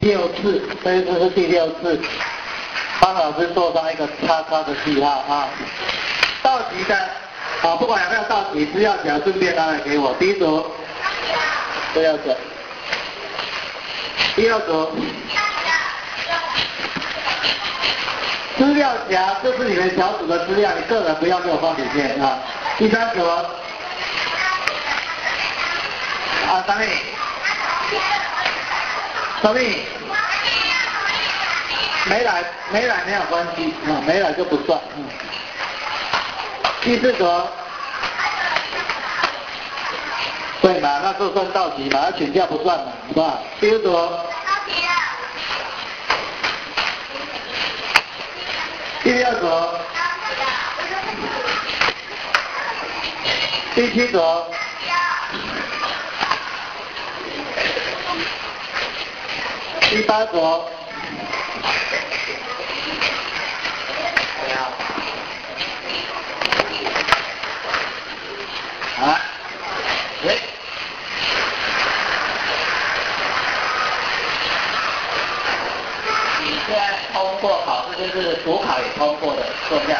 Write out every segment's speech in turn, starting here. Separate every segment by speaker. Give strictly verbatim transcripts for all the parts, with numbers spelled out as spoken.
Speaker 1: 六次，这一次是第六次，帮老师做上一个叉叉的记号啊。到题的啊，不管有没有到题，资料夹顺便拿来给我。第一组，资料夹。第二组，资料夹，这是你们小组的资料，你个人不要给我放里面啊。第三组，啊，张丽。小丽，没来没来没有关系啊，没来就不算。嗯。第四组，对嘛？那就算到题嘛，那请假不算嘛，是吧？第五组，第六组，第七组。第八组，啊，喂，你现在通过考试就是补考也通过的，坐下。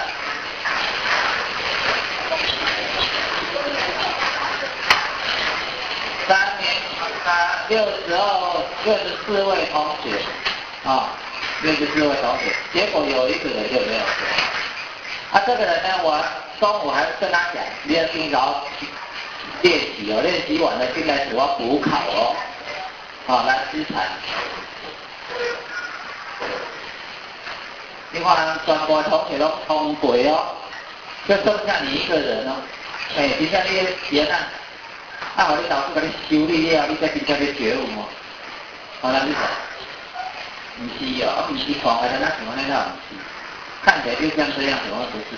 Speaker 1: 三年三六十二六十四位同学啊，六十四位同学，结果有一个人就没有做。啊，这个人呢，我中午还跟他讲，你要经常练习哦，练习完了现在主要补考哦，啊，来资产。你看全部同学都通过哦，就剩下你一个人哦，哎，现在你别看。啊！我你老师给你修理了，你再真正去觉悟哦。好了，你说，不是哦，不是狂的，那什么那套不是，看起来就像这样，怎么不是？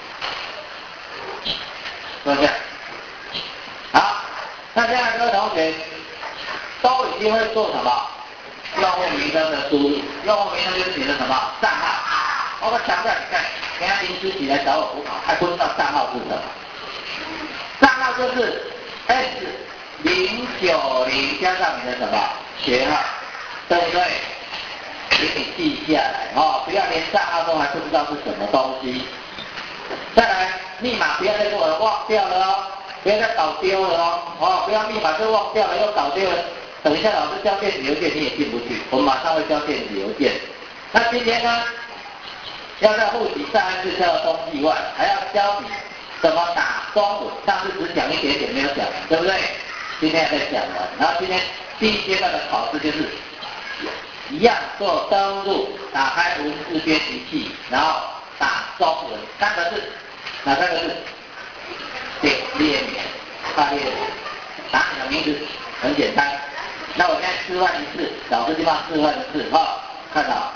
Speaker 1: 坐下。好，那现在各位同学都已经会做什么？用户名称的输入，用户名称就是你的什么账号？我们强调你看，人家临时起来找我补考，还不知道账号是什么？账号就是。S 零九零加上你的什么学号，对不对？请你记下来哦，不要连账号都还不知道是什么东西。再来，密码不要再给我忘掉了哦，不要再搞丢了哦，哦，不要密码就忘掉了又搞丢了。等一下老师交电子邮件你也进不去，我们马上会交电子邮件。那今天呢，要在复习上一次教的东西以外，还要教你。怎么打中文？上次只讲一点点，没有讲，对不对？今天再讲完。然后今天第一阶段的考试就是一样做登录，打开文字编辑器，然后打中文三个字，哪三个字？点列名，大列名，打你的名字，很简单。那我现在示范一次，老师就帮示范一次，哈、哦，看到。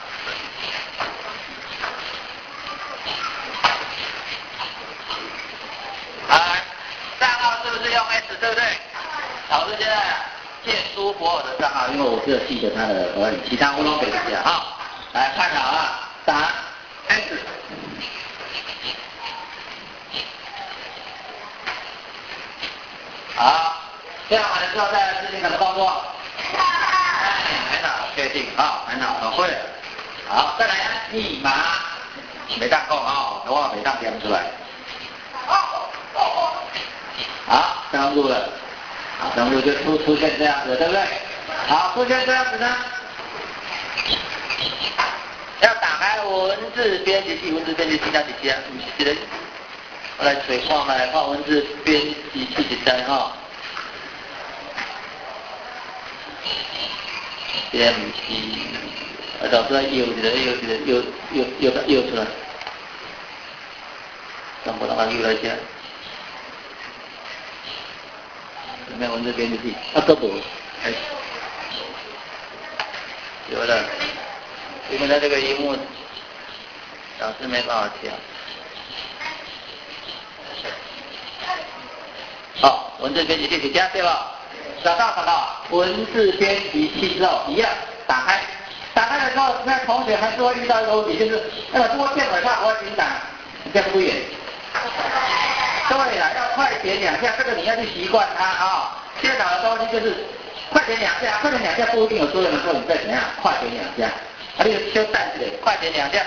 Speaker 1: 用 S 对不对？老师现在借苏博尔的账号，因为我只有记得他的而已，其他我都给不起来。好，来看好啊，打 S。好，这样完了之后再来执行什么动作？哎，很好，确定啊，很好，很会。好，再来密码，没当够啊，我没当编出来。好，登录了，好，登录就出出现这样子，对不对？好，出现这样子呢，要打开文字编辑器，文字编辑器哪几支啊？不是这个，我来水画嘛，来画文字编辑器一张哈。编辑，啊，老师摇一个，摇一个，摇摇摇摇出来，全部让它摇来一下。有没有文字编辑器？啊，都不，哎，有了，因为它这个荧幕老师没办法调。好，文字编辑器加对吧？找到找到，文字编辑器之后一样打开，打开的时候，那同学还是会遇到一个问题，就是那个多键尾上我已经打，这样不远。对了，要快点两下，这个你要去习惯它啊、哦。电脑的东西就是快点两下，快点两下不一定有作用的时候，你再怎样，快点两下，啊，你就休淡一快点两下。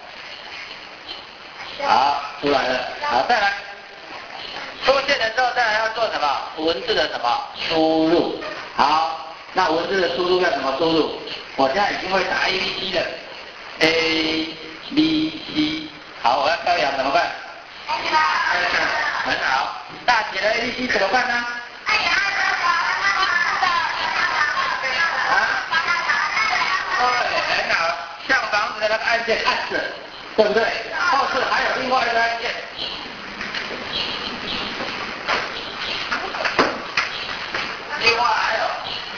Speaker 1: 好，出来了，好，再来。出现了之后，再来要做什么？文字的什么输入？好，那文字的输入要怎么输入？我现在已经会打 A B C 了 ，A B C。好，我要标扬怎么办？很好。大写的 A B C 怎么办呢？啊？对，很好。像房子的那个按键按着，对不对？后次还有另外一个按键。另外还有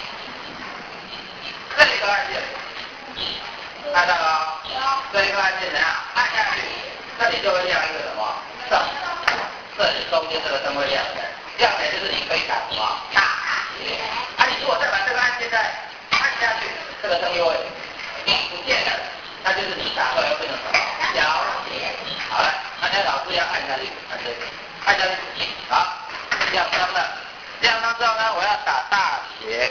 Speaker 1: 这个按键，看到了？这个按键怎样？按下去，这里就会亮一个什么灯？这里中间这个灯会亮起来，亮起来就是你可以打什么大写。啊，你如果再把这个按键再按下去，这个灯又会不见了，那就是你打出来又变成什么小写。好了，那现在老师要按下去，按这里，按下去，好，亮灯了。亮灯之后呢，我要打大写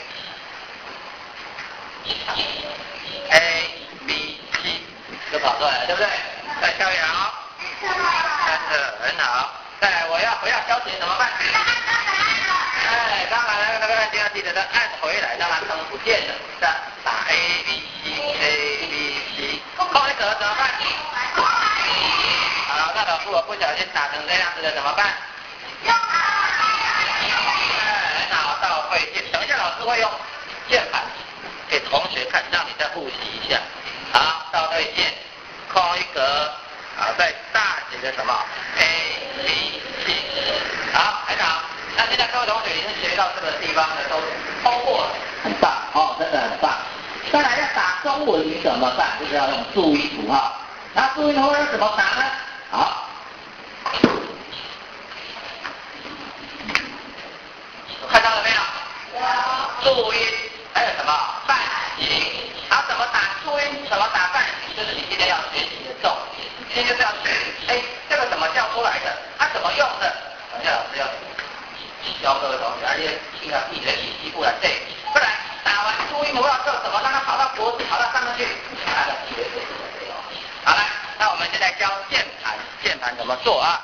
Speaker 1: A B C 就跑出来了，对不对？再消摇，三个很好。再来，我要不要消写怎么办？哎，刚才那个按键要记得按回来，让它灯不见了。再打 A B C A B C， 空一格怎么办？好，那老师我不小心打成这样子的怎么办？等一下，老师会用键盘给同学看，让你再复习一下。好，倒对键，空一格，好，再大写的什么 A B C， 好，很好。那现在各位同学已经学到这个地方的都通过了，很棒哦，真的很棒。再来要打中文，你怎么办？就是要用注音符号。那注音符号要怎么打呢？好。看到了没有？注音还有什么半形？然后怎么打注音？怎么打半形？就是你今天要学习的重点。今天就是要学，哎，这个怎么叫出来的？它、啊、怎么用的？等一下老师要教各位同学，而且听到自己的笔记不然对。不然打完注音符号之后，怎么让它跑到脖子，跑到上面去？来了，学这个没有？好了，那我们现在教键盘，键盘怎么做啊？